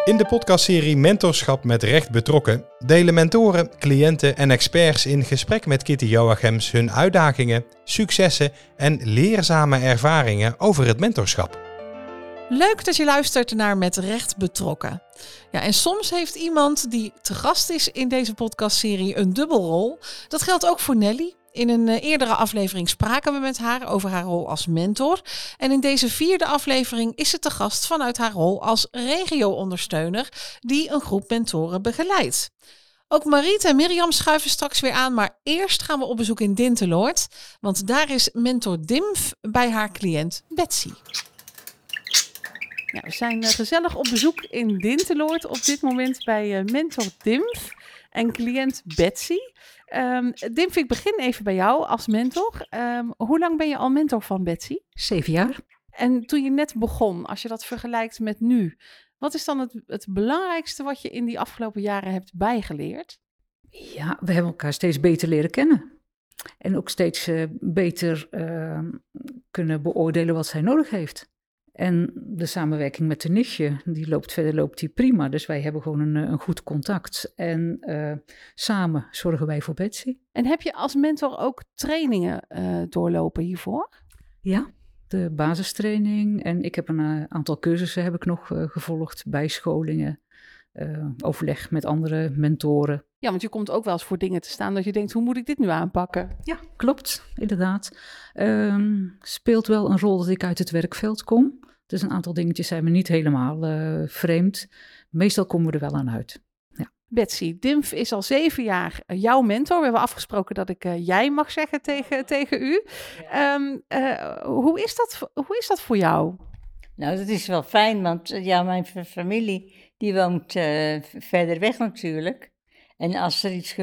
In de podcastserie Mentorschap met Recht Betrokken delen mentoren, cliënten en experts in gesprek met Kitty Joachims hun uitdagingen, successen en leerzame ervaringen over het mentorschap. Leuk dat je luistert naar Met Recht Betrokken. Ja, en soms heeft iemand die te gast is in deze podcastserie een dubbelrol. Dat geldt ook voor Nelly. In een eerdere aflevering spraken we met haar over haar rol als mentor. En in deze 4e aflevering is ze te gast vanuit haar rol als regio-ondersteuner die een groep mentoren begeleidt. Ook Mariet en Mirjam schuiven straks weer aan, maar eerst gaan we op bezoek in Dinteloord. Want daar is mentor Dimf bij haar cliënt Betsy. Ja, we zijn gezellig op bezoek in Dinteloord op dit moment bij mentor Dimf en cliënt Betsy. Dimf, ik begin even bij jou als mentor. Hoe lang ben je al mentor van Betsy? 7 jaar. En toen je net begon, als je dat vergelijkt met nu, wat is dan het belangrijkste wat je in die afgelopen jaren hebt bijgeleerd? Ja, we hebben elkaar steeds beter leren kennen. En ook steeds beter kunnen beoordelen wat zij nodig heeft. En de samenwerking met de nichtje, die loopt die prima. Dus wij hebben gewoon een goed contact. En samen zorgen wij voor Betsy. En heb je als mentor ook trainingen doorlopen hiervoor? Ja, de basistraining. En ik heb een aantal cursussen heb ik nog gevolgd, bijscholingen, overleg met andere mentoren. Ja, want je komt ook wel eens voor dingen te staan dat je denkt, hoe moet ik dit nu aanpakken? Ja, klopt, inderdaad. Speelt wel een rol dat ik uit het werkveld kom. Dus een aantal dingetjes zijn me niet helemaal vreemd. Meestal komen we er wel aan uit. Ja. Betsy, Dimf is al 7 jaar jouw mentor. We hebben afgesproken dat ik jij mag zeggen tegen u. Hoe is dat voor jou? Nou, dat is wel fijn, want mijn familie die woont verder weg natuurlijk. En als er iets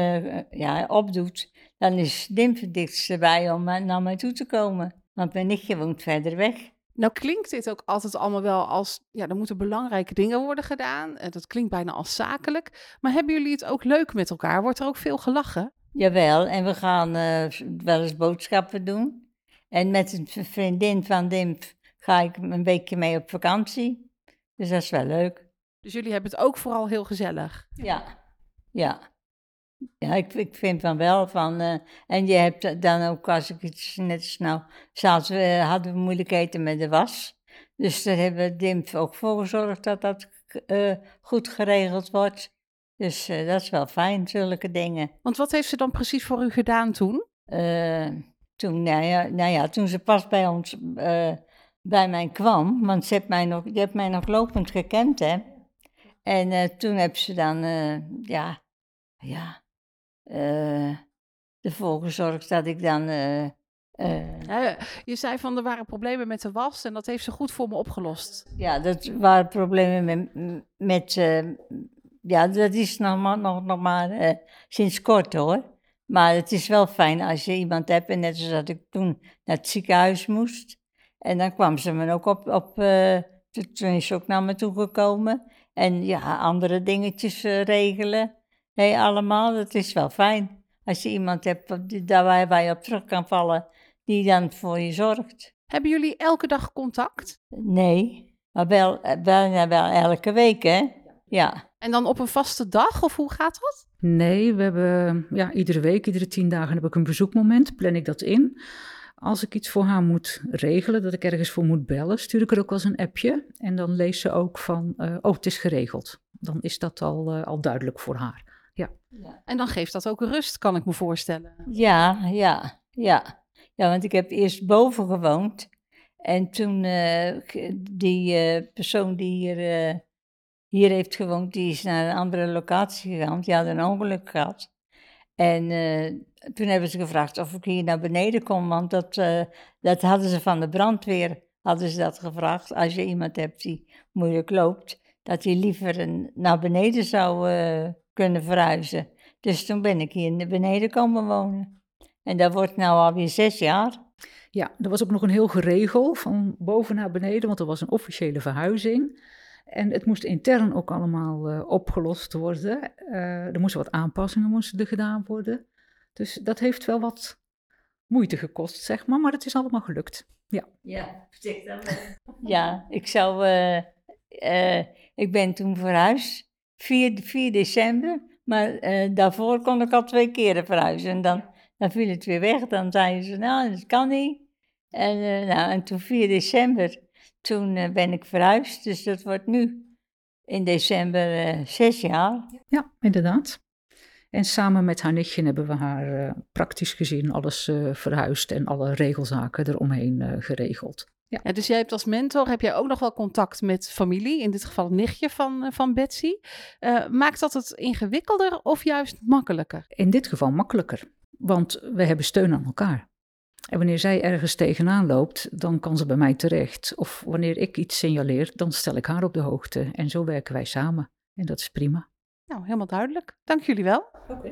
opdoet, dan is Dimf het dichtst bij om naar mij toe te komen. Want mijn nichtje woont verder weg. Nou klinkt dit ook altijd allemaal wel als, er moeten belangrijke dingen worden gedaan. Dat klinkt bijna als zakelijk. Maar hebben jullie het ook leuk met elkaar? Wordt er ook veel gelachen? Jawel, en we gaan wel eens boodschappen doen. En met een vriendin van Dimf ga ik een weekje mee op vakantie. Dus dat is wel leuk. Dus jullie hebben het ook vooral heel gezellig? Ja, ik vind van wel. En je hebt dan ook, als ik iets net als nou, hadden we moeilijkheden met de was. Dus daar hebben we Dimf ook voor gezorgd dat dat goed geregeld wordt. Dus dat is wel fijn, zulke dingen. Want wat heeft ze dan precies voor u gedaan toen? Toen ze pas bij ons, bij mij kwam, want je hebt mij nog lopend gekend, hè. En toen heb ze dan, ervoor gezorgd dat ik dan... Je zei van er waren problemen met de was en dat heeft ze goed voor me opgelost. Ja, dat waren problemen met dat is nog maar sinds kort hoor. Maar het is wel fijn als je iemand hebt, en net zoals dat ik toen naar het ziekenhuis moest. En dan kwam ze me ook toen is ze ook naar me toe gekomen. En andere dingetjes regelen. Nee, allemaal, dat is wel fijn. Als je iemand hebt waar je op terug kan vallen, die dan voor je zorgt. Hebben jullie elke dag contact? Nee, maar wel elke week, hè? Ja. En dan op een vaste dag, of hoe gaat dat? Nee, we hebben iedere week, iedere 10 dagen heb ik een bezoekmoment, plan ik dat in. Als ik iets voor haar moet regelen, dat ik ergens voor moet bellen, stuur ik er ook wel eens een appje. En dan leest ze ook van, het is geregeld. Dan is dat al duidelijk voor haar. Ja. En dan geeft dat ook rust, kan ik me voorstellen. Ja, want ik heb eerst boven gewoond. En toen die persoon die hier heeft gewoond, die is naar een andere locatie gegaan. Die had een ongeluk gehad. En toen hebben ze gevraagd of ik hier naar beneden kon, want dat hadden ze van de brandweer, hadden ze dat gevraagd. Als je iemand hebt die moeilijk loopt, dat hij liever naar beneden zou kunnen verhuizen. Dus toen ben ik hier naar beneden komen wonen. En dat wordt nou alweer 6 jaar. Ja, er was ook nog een heel geregel van boven naar beneden, want er was een officiële verhuizing. En het moest intern ook allemaal opgelost worden. Er moesten wat aanpassingen gedaan worden. Dus dat heeft wel wat moeite gekost, zeg maar het is allemaal gelukt. Ja, Ja, zeg dat wel. Ja, ik zou ik ben toen verhuisd, 4 december. Maar daarvoor kon ik al 2 keren verhuizen. En dan viel het weer weg. Dan zeiden ze, nou, dat kan niet. En toen 4 december, toen ben ik verhuisd. Dus dat wordt nu in december 6 jaar. Ja, inderdaad. En samen met haar nichtje hebben we haar praktisch gezien alles verhuisd en alle regelzaken eromheen geregeld. Ja. Ja, dus jij hebt als mentor heb jij ook nog wel contact met familie, in dit geval het nichtje van Betsy. Maakt dat het ingewikkelder of juist makkelijker? In dit geval makkelijker, want we hebben steun aan elkaar. En wanneer zij ergens tegenaan loopt, dan kan ze bij mij terecht. Of wanneer ik iets signaleer, dan stel ik haar op de hoogte. En zo werken wij samen. En dat is prima. Nou, helemaal duidelijk. Dank jullie wel. Oké.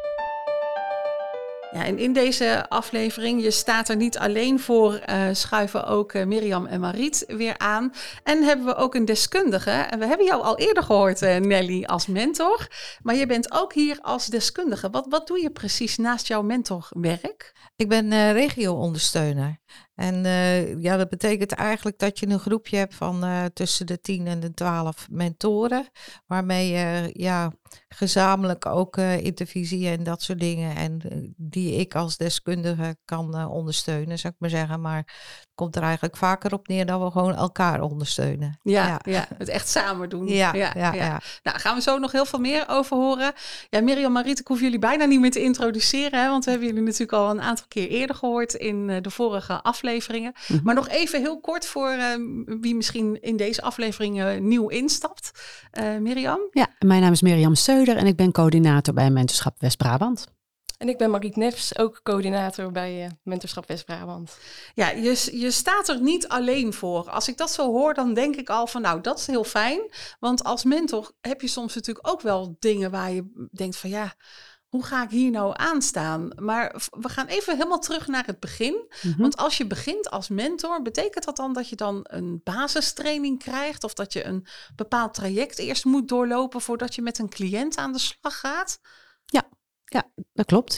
Ja, en in deze aflevering, je staat er niet alleen voor, schuiven ook Mirjam en Mariet weer aan. En hebben we ook een deskundige. En we hebben jou al eerder gehoord, Nelly, als mentor. Maar je bent ook hier als deskundige. Wat doe je precies naast jouw mentorwerk? Ik ben regio-ondersteuner. En dat betekent eigenlijk dat je een groepje hebt van tussen de 10 en de 12 mentoren. Waarmee je gezamenlijk ook intervisie en dat soort dingen. En die ik als deskundige kan ondersteunen, zou ik maar zeggen. Maar het komt er eigenlijk vaker op neer dat we gewoon elkaar ondersteunen. Ja, het echt samen doen. Ja. Nou, gaan we zo nog heel veel meer over horen. Ja, Mirjam, Mariet, ik hoef jullie bijna niet meer te introduceren. Hè, want we hebben jullie natuurlijk al een aantal keer eerder gehoord in de vorige afleveringen. Mm-hmm. Maar nog even heel kort voor wie misschien in deze aflevering nieuw instapt. Mirjam? Ja, mijn naam is Mirjam Söder en ik ben coördinator bij Mentorschap West-Brabant. En ik ben Mariet Nefs, ook coördinator bij Mentorschap West-Brabant. Ja, je staat er niet alleen voor. Als ik dat zo hoor, dan denk ik al van nou, dat is heel fijn. Want als mentor heb je soms natuurlijk ook wel dingen waar je denkt van ja, hoe ga ik hier nou aan staan? Maar we gaan even helemaal terug naar het begin. Mm-hmm. Want als je begint als mentor, betekent dat dan dat je dan een basistraining krijgt? Of dat je een bepaald traject eerst moet doorlopen voordat je met een cliënt aan de slag gaat? Ja, dat klopt.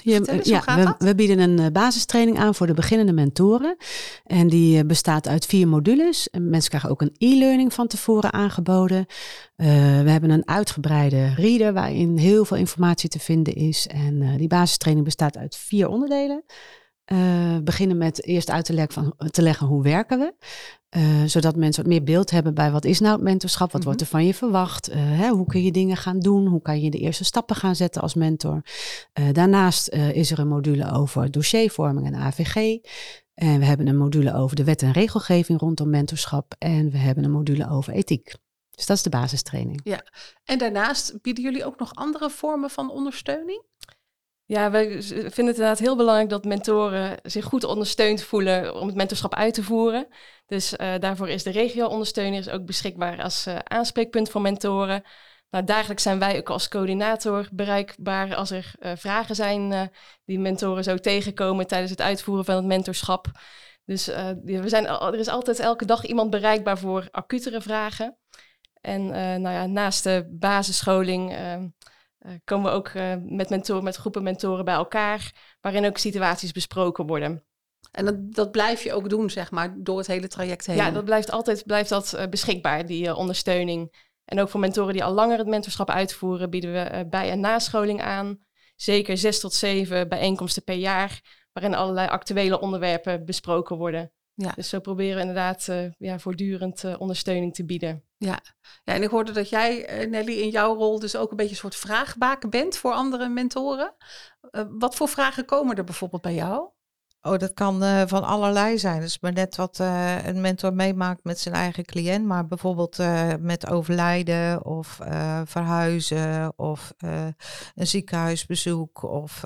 We bieden een basistraining aan voor de beginnende mentoren. En die bestaat uit 4 modules. En mensen krijgen ook een e-learning van tevoren aangeboden. We hebben een uitgebreide reader waarin heel veel informatie te vinden is. En die basistraining bestaat uit 4 onderdelen. We beginnen met eerst uit te leggen hoe werken we. Zodat mensen wat meer beeld hebben bij wat is nou het mentorschap, wat wordt er van je verwacht, hoe kun je dingen gaan doen, hoe kan je de eerste stappen gaan zetten als mentor. Daarnaast is er een module over dossiervorming en AVG. En we hebben een module over de wet en regelgeving rondom mentorschap en we hebben een module over ethiek. Dus dat is de basistraining. Ja, en daarnaast bieden jullie ook nog andere vormen van ondersteuning? Ja, wij vinden het inderdaad heel belangrijk dat mentoren zich goed ondersteund voelen om het mentorschap uit te voeren. Dus daarvoor is de regio-ondersteuner ook beschikbaar als aanspreekpunt voor mentoren. Nou, dagelijks zijn wij ook als coördinator bereikbaar als er vragen zijn die mentoren zo tegenkomen tijdens het uitvoeren van het mentorschap. Dus er is altijd elke dag iemand bereikbaar voor acutere vragen. En naast de basisscholing komen we ook met groepen mentoren bij elkaar, waarin ook situaties besproken worden. En dat blijf je ook doen, zeg maar, door het hele traject heen? Ja, dat blijft beschikbaar, die ondersteuning. En ook voor mentoren die al langer het mentorschap uitvoeren, bieden we bij- en nascholing aan. Zeker 6 tot 7 bijeenkomsten per jaar, waarin allerlei actuele onderwerpen besproken worden. Ja. Dus zo proberen we inderdaad voortdurend ondersteuning te bieden. Ja, en ik hoorde dat jij, Nelly, in jouw rol dus ook een beetje een soort vraagbaken bent voor andere mentoren. Wat voor vragen komen er bijvoorbeeld bij jou? Oh, dat kan van allerlei zijn. Dus maar net wat een mentor meemaakt met zijn eigen cliënt. Maar bijvoorbeeld met overlijden of verhuizen of een ziekenhuisbezoek of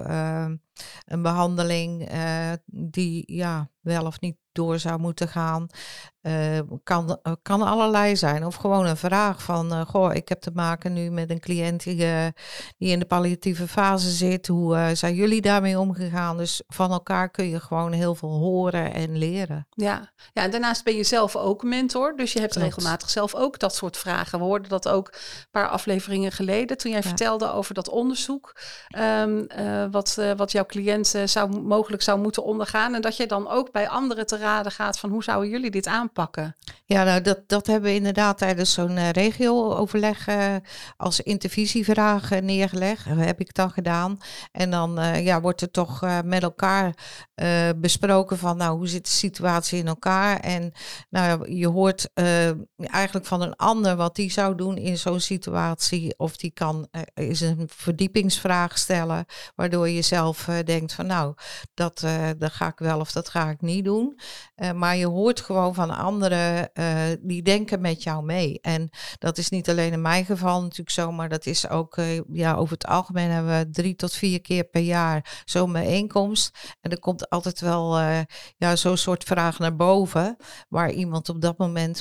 een behandeling die wel of niet door zou moeten gaan. Kan allerlei zijn. Of gewoon een vraag van, ik heb te maken nu met een cliënt die in de palliatieve fase zit. Hoe zijn jullie daarmee omgegaan? Dus van elkaar kun je gewoon heel veel horen en leren. Ja, en daarnaast ben je zelf ook mentor. Dus je hebt regelmatig zelf ook dat soort vragen. We hoorden dat ook een paar afleveringen geleden toen jij vertelde over dat onderzoek. Wat jouw cliënt mogelijk zou moeten ondergaan. En dat je dan ook bij anderen te raden gaat van hoe zouden jullie dit aanpakken? aanpakken? Ja, nou dat hebben we inderdaad tijdens zo'n regio-overleg als intervisievraag neergelegd. Dat heb ik dan gedaan. En dan wordt er toch met elkaar besproken van, nou, hoe zit de situatie in elkaar? En nou, je hoort eigenlijk van een ander wat die zou doen in zo'n situatie. Of die kan is een verdiepingsvraag stellen, waardoor je zelf denkt van, nou, dat ga ik wel of dat ga ik niet doen. Maar je hoort gewoon van anderen, die denken met jou mee. En dat is niet alleen in mijn geval natuurlijk zo, maar dat is ook, over het algemeen hebben we 3 tot 4 keer per jaar zo'n bijeenkomst. En er komt altijd wel zo'n soort vraag naar boven, waar iemand op dat moment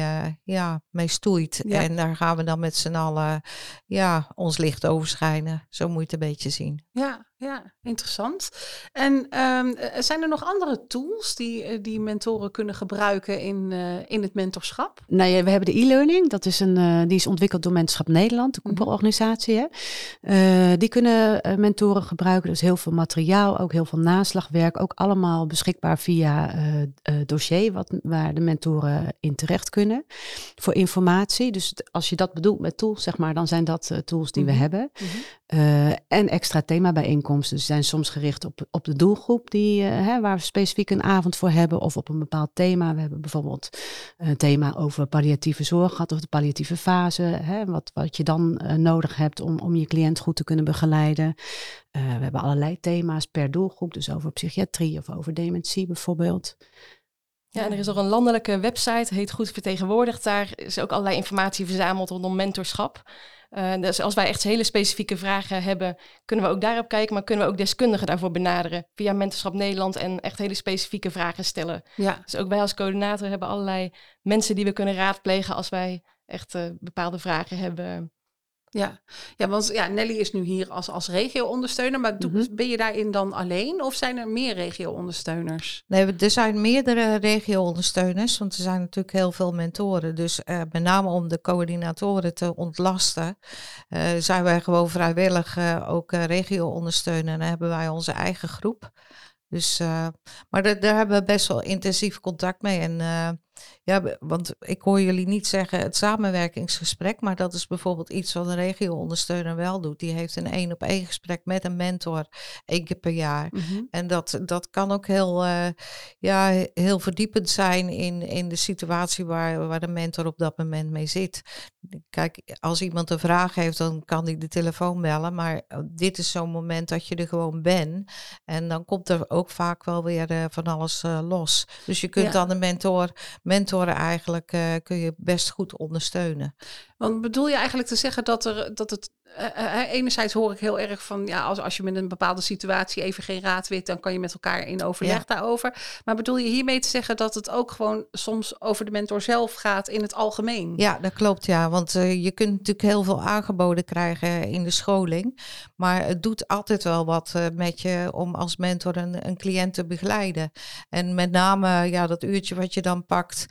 mee stoeit. Ja. En daar gaan we dan met z'n allen ons licht over schijnen. Zo moet je het een beetje zien. Ja, interessant. En zijn er nog andere tools die mentoren kunnen gebruiken in het mentorschap? Nou ja, we hebben de e-learning. Dat is die is ontwikkeld door Mentorschap Nederland, de koepelorganisatie. Die kunnen mentoren gebruiken. Dus heel veel materiaal, ook heel veel naslagwerk. Ook allemaal beschikbaar via dossier, waar de mentoren in terecht kunnen voor informatie. Dus als je dat bedoelt met tools, zeg maar, dan zijn dat tools die we hebben. En extra themabijeenkomsten. Ze zijn soms gericht op de doelgroep waar we specifiek een avond voor hebben, of op een bepaald thema. We hebben bijvoorbeeld een thema over palliatieve zorg gehad, of de palliatieve fase. Wat je dan nodig hebt om je cliënt goed te kunnen begeleiden. We hebben allerlei thema's per doelgroep, dus over psychiatrie of over dementie bijvoorbeeld. Ja, en er is ook een landelijke website, heet Goed Vertegenwoordigd. Daar is ook allerlei informatie verzameld rondom mentorschap. Dus als wij echt hele specifieke vragen hebben, kunnen we ook daarop kijken, maar kunnen we ook deskundigen daarvoor benaderen via Mentorschap Nederland en echt hele specifieke vragen stellen. Ja. Dus ook wij als coördinator hebben allerlei mensen die we kunnen raadplegen als wij echt bepaalde vragen hebben. Ja, want Nelly is nu hier als regio-ondersteuner, maar ben je daarin dan alleen of zijn er meer regio-ondersteuners? Nee, er zijn meerdere regio-ondersteuners, want er zijn natuurlijk heel veel mentoren. Dus met name om de coördinatoren te ontlasten, zijn wij gewoon vrijwillig ook regio-ondersteuner. En dan hebben wij onze eigen groep. Dus, maar daar hebben we best wel intensief contact mee. En want ik hoor jullie niet zeggen het samenwerkingsgesprek, maar dat is bijvoorbeeld iets wat een regio-ondersteuner wel doet. Die heeft een 1-op-1 gesprek met een mentor 1 keer per jaar. En dat kan ook heel verdiepend zijn in de situatie waar de mentor op dat moment mee zit. Kijk, als iemand een vraag heeft, dan kan hij de telefoon bellen, maar dit is zo'n moment dat je er gewoon bent. En dan komt er ook vaak wel weer van alles los. Dus je kunt dan de mentoren eigenlijk kun je best goed ondersteunen. Want bedoel je eigenlijk te zeggen dat het enerzijds hoor ik heel erg van als je met een bepaalde situatie even geen raad weet, dan kan je met elkaar in overleg daarover. Maar bedoel je hiermee te zeggen dat het ook gewoon soms over de mentor zelf gaat in het algemeen? Ja, dat klopt, ja. Want je kunt natuurlijk heel veel aangeboden krijgen in de scholing. Maar het doet altijd wel wat met je om als mentor een cliënt te begeleiden. En met name dat uurtje wat je dan pakt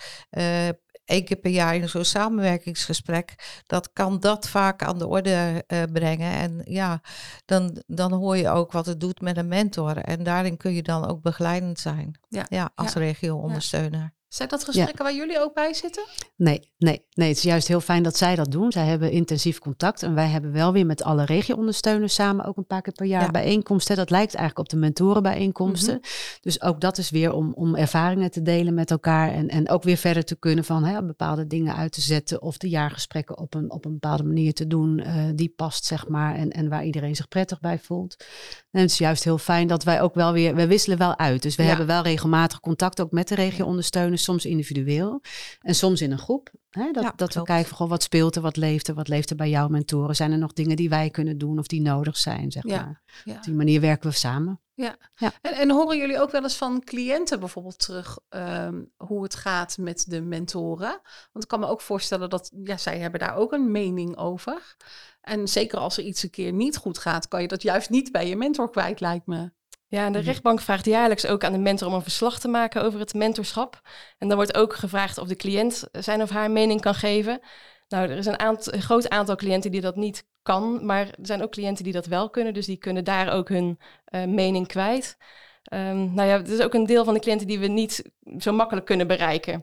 1 keer per jaar in zo'n samenwerkingsgesprek, kan dat vaak aan de orde brengen. En dan hoor je ook wat het doet met een mentor. En daarin kun je dan ook begeleidend zijn. Als regio-ondersteuner. Zijn dat gesprekken waar jullie ook bij zitten? Nee. Het is juist heel fijn dat zij dat doen. Zij hebben intensief contact. En wij hebben wel weer met alle regio-ondersteuners samen ook een paar keer per jaar bijeenkomsten. Dat lijkt eigenlijk op de mentorenbijeenkomsten. Dus ook dat is weer om ervaringen te delen met elkaar. En ook weer verder te kunnen van bepaalde dingen uit te zetten. Of de jaargesprekken op een bepaalde manier te doen. Die past, zeg maar. En waar iedereen zich prettig bij voelt. En het is juist heel fijn dat wij ook wel weer, we wisselen wel uit. Dus we hebben wel regelmatig contact ook met de regio-ondersteuners. Soms individueel en soms in een groep. Dat we kijken van wat speelt er, wat leeft er bij jouw mentoren. Zijn er nog dingen die wij kunnen doen of die nodig zijn, zeg maar. Ja. Op die manier werken we samen. Ja. En horen jullie ook wel eens van cliënten bijvoorbeeld terug hoe het gaat met de mentoren? Want ik kan me ook voorstellen dat zij hebben daar ook een mening over. En zeker als er iets een keer niet goed gaat, kan je dat juist niet bij je mentor kwijt, lijkt me. Ja, en de rechtbank vraagt jaarlijks ook aan de mentor om een verslag te maken over het mentorschap. En dan wordt ook gevraagd of de cliënt zijn of haar mening kan geven. Nou, er is een groot aantal cliënten die dat niet kan, maar er zijn ook cliënten die dat wel kunnen. Dus die kunnen daar ook hun mening kwijt. Het is ook een deel van de cliënten die we niet zo makkelijk kunnen bereiken.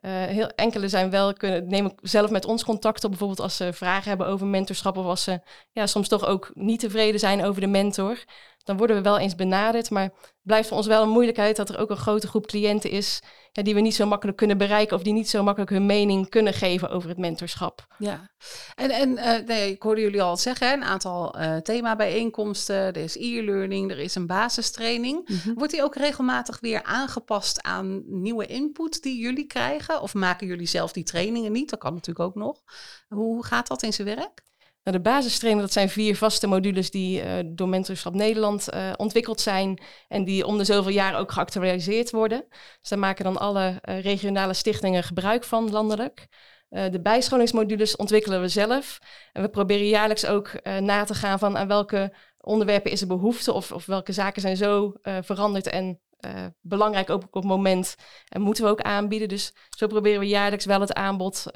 Enkele zijn wel nemen zelf met ons contact op, bijvoorbeeld als ze vragen hebben over mentorschap of als ze soms toch ook niet tevreden zijn over de mentor. Dan worden we wel eens benaderd, maar het blijft voor ons wel een moeilijkheid dat er ook een grote groep cliënten is die we niet zo makkelijk kunnen bereiken of die niet zo makkelijk hun mening kunnen geven over het mentorschap. Ja, en ik hoorde jullie al zeggen, een aantal themabijeenkomsten, er is e-learning, er is een basistraining. Mm-hmm. Wordt die ook regelmatig weer aangepast aan nieuwe input die jullie krijgen? Of maken jullie zelf die trainingen niet? Dat kan natuurlijk ook nog. Hoe gaat dat in zijn werk? Nou, de basistrainingen, dat zijn 4 vaste modules die door Mentorschap Nederland ontwikkeld zijn en die om de zoveel jaar ook geactualiseerd worden. Dus daar maken dan alle regionale stichtingen gebruik van landelijk. De bijscholingsmodules ontwikkelen we zelf en we proberen jaarlijks ook na te gaan van aan welke onderwerpen is er behoefte of welke zaken zijn zo veranderd en belangrijk ook op het moment en moeten we ook aanbieden. Dus zo proberen we jaarlijks wel het aanbod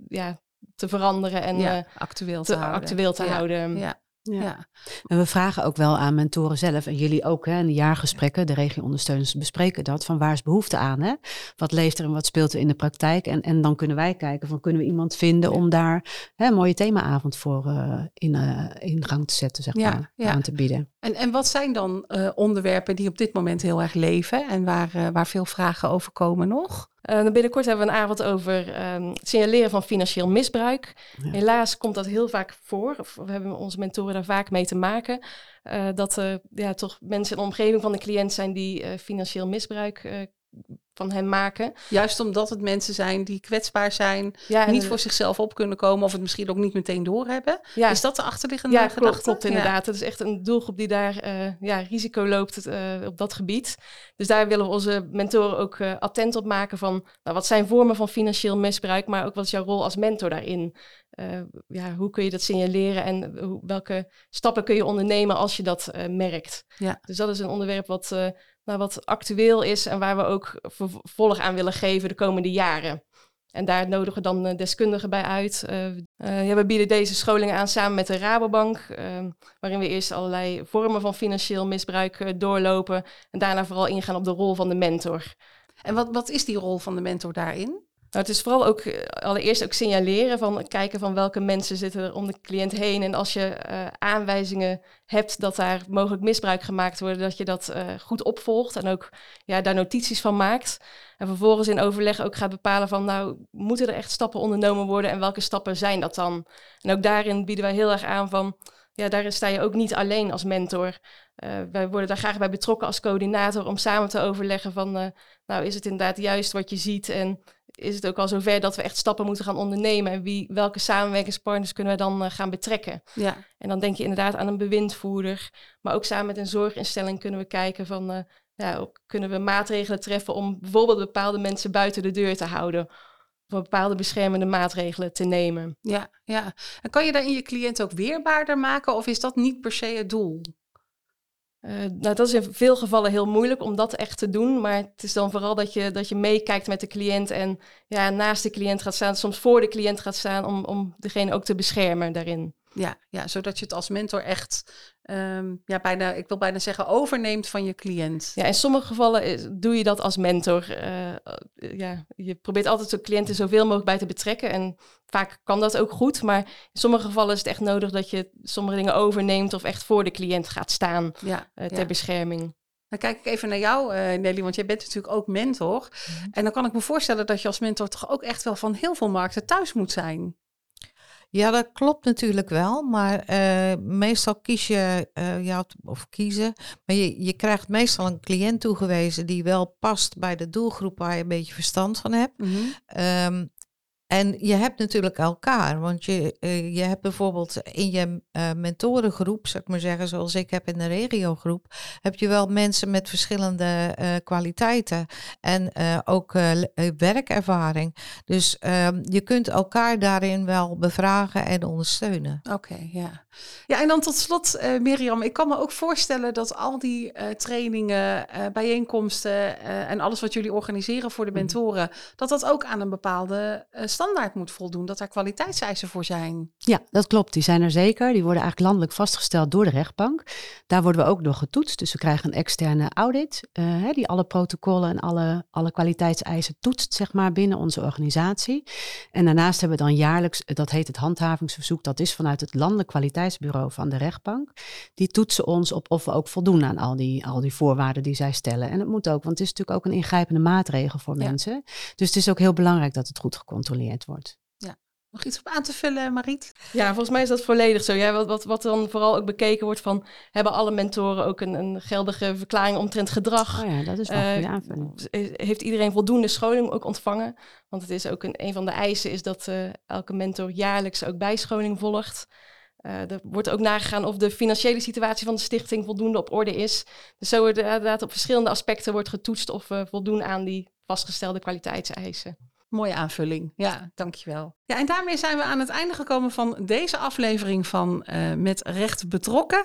te veranderen en actueel te houden. Ja. En we vragen ook wel aan mentoren zelf en jullie ook in de jaargesprekken, de regio-ondersteuners bespreken dat, van waar is behoefte aan? Hè? Wat leeft er en wat speelt er in de praktijk? En dan kunnen wij kijken van kunnen we iemand vinden om daar een mooie themaavond voor in gang te zetten, zeg maar, aan te bieden. En wat zijn dan onderwerpen die op dit moment heel erg leven en waar veel vragen over komen nog? Binnenkort hebben we een avond over het signaleren van financieel misbruik. Ja. Helaas komt dat heel vaak voor. Of we hebben onze mentoren daar vaak mee te maken. Dat toch mensen in de omgeving van de cliënt zijn die financieel misbruik van hen maken. Juist omdat het mensen zijn die kwetsbaar zijn, niet voor zichzelf op kunnen komen of het misschien ook niet meteen doorhebben. Ja. Is dat de achterliggende gedachte? Klopt inderdaad. Het is echt een doelgroep die daar risico loopt op dat gebied. Dus daar willen we onze mentoren ook attent op maken van wat zijn vormen van financieel misbruik, maar ook wat is jouw rol als mentor daarin? Hoe kun je dat signaleren en welke stappen kun je ondernemen als je dat merkt? Ja. Dus dat is een onderwerp wat actueel is en waar we ook vervolg aan willen geven de komende jaren. En daar nodigen we dan deskundigen bij uit. We bieden deze scholingen aan samen met de Rabobank, waarin we eerst allerlei vormen van financieel misbruik doorlopen en daarna vooral ingaan op de rol van de mentor. En wat is die rol van de mentor daarin? Nou, het is vooral ook allereerst ook signaleren kijken van welke mensen zitten er om de cliënt heen. En als je aanwijzingen hebt dat daar mogelijk misbruik gemaakt wordt, dat je dat goed opvolgt en ook daar notities van maakt. En vervolgens in overleg ook gaat bepalen van moeten er echt stappen ondernomen worden en welke stappen zijn dat dan? En ook daarin bieden wij heel erg aan van daar sta je ook niet alleen als mentor. Wij worden daar graag bij betrokken als coördinator om samen te overleggen van is het inderdaad juist wat je ziet en is het ook al zover dat we echt stappen moeten gaan ondernemen en welke samenwerkingspartners kunnen we dan gaan betrekken. Ja. En dan denk je inderdaad aan een bewindvoerder, maar ook samen met een zorginstelling kunnen we kijken van kunnen we maatregelen treffen om bijvoorbeeld bepaalde mensen buiten de deur te houden of bepaalde beschermende maatregelen te nemen. Ja. En kan je daarin je cliënt ook weerbaarder maken of is dat niet per se het doel? Dat is in veel gevallen heel moeilijk om dat echt te doen. Maar het is dan vooral dat je meekijkt met de cliënt en naast de cliënt gaat staan, soms voor de cliënt gaat staan om degene ook te beschermen daarin. Ja, zodat je het als mentor echt, ik wil bijna zeggen, overneemt van je cliënt. Ja, in sommige gevallen doe je dat als mentor. Je probeert altijd de cliënten zoveel mogelijk bij te betrekken. En vaak kan dat ook goed. Maar in sommige gevallen is het echt nodig dat je sommige dingen overneemt of echt voor de cliënt gaat staan ter bescherming. Dan kijk ik even naar jou, Nelly, want jij bent natuurlijk ook mentor. Mm-hmm. En dan kan ik me voorstellen dat je als mentor toch ook echt wel van heel veel markten thuis moet zijn. Ja, dat klopt natuurlijk wel, maar meestal kiezen. Maar je krijgt meestal een cliënt toegewezen die wel past bij de doelgroep waar je een beetje verstand van hebt. Mm-hmm. En je hebt natuurlijk elkaar, want je hebt bijvoorbeeld in je mentorengroep, zou ik maar zeggen, zoals ik heb in de regiogroep, heb je wel mensen met verschillende kwaliteiten en ook werkervaring. Dus je kunt elkaar daarin wel bevragen en ondersteunen. Oké, ja. Ja, en dan tot slot, Mirjam, ik kan me ook voorstellen dat al die trainingen, bijeenkomsten en alles wat jullie organiseren voor de mentoren, dat ook aan een bepaalde stap standaard moet voldoen, dat daar kwaliteitseisen voor zijn. Ja, dat klopt. Die zijn er zeker. Die worden eigenlijk landelijk vastgesteld door de rechtbank. Daar worden we ook door getoetst. Dus we krijgen een externe audit die alle protocollen en alle kwaliteitseisen toetst, zeg maar, binnen onze organisatie. En daarnaast hebben we dan jaarlijks, dat heet het handhavingsverzoek, dat is vanuit het Landelijk Kwaliteitsbureau van de rechtbank. Die toetsen ons op of we ook voldoen aan al die voorwaarden die zij stellen. En het moet ook, want het is natuurlijk ook een ingrijpende maatregel voor mensen. Dus het is ook heel belangrijk dat het goed gecontroleerd wordt. Ja. Nog iets op aan te vullen, Mariet? Ja, volgens mij is dat volledig zo. Ja, wat dan vooral ook bekeken wordt van, hebben alle mentoren ook een geldige verklaring omtrent gedrag? Oh ja, dat is wel een goede aanvulling. Heeft iedereen voldoende scholing ook ontvangen? Want het is ook een van de eisen is dat elke mentor jaarlijks ook bijscholing volgt. Er wordt ook nagegaan of de financiële situatie van de stichting voldoende op orde is. Dus zo wordt inderdaad op verschillende aspecten wordt getoetst of we voldoen aan die vastgestelde kwaliteitseisen. Mooie aanvulling. Ja, dankjewel. Ja, en daarmee zijn we aan het einde gekomen van deze aflevering van Met Recht Betrokken.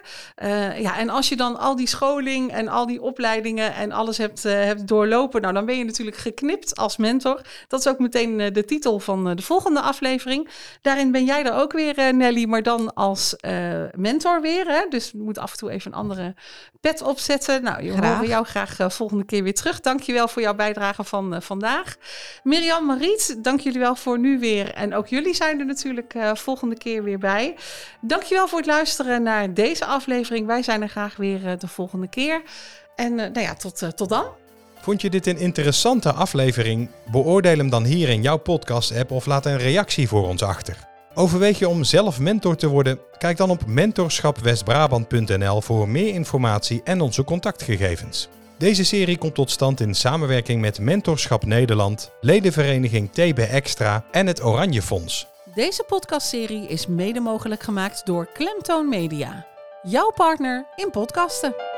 En als je dan al die scholing en al die opleidingen en alles hebt doorlopen, nou, dan ben je natuurlijk geknipt als mentor. Dat is ook meteen de titel van de volgende aflevering. Daarin ben jij er ook weer, Nelly, maar dan als mentor weer. Hè? Dus je moet af en toe even een andere pet opzetten. Nou, je horen jou graag volgende keer weer terug. Dank je wel voor jouw bijdrage van vandaag. Mirjam, Mariet, dank jullie wel voor nu weer. En ook jullie zijn er natuurlijk volgende keer weer bij. Dank je wel voor het luisteren naar deze aflevering. Wij zijn er graag weer de volgende keer. En tot dan. Vond je dit een interessante aflevering? Beoordeel hem dan hier in jouw podcast-app of laat een reactie voor ons achter. Overweeg je om zelf mentor te worden? Kijk dan op mentorschapwestbrabant.nl voor meer informatie en onze contactgegevens. Deze serie komt tot stand in samenwerking met Mentorschap Nederland, ledenvereniging TB Extra en het Oranje Fonds. Deze podcastserie is mede mogelijk gemaakt door Klemtoon Media, jouw partner in podcasten.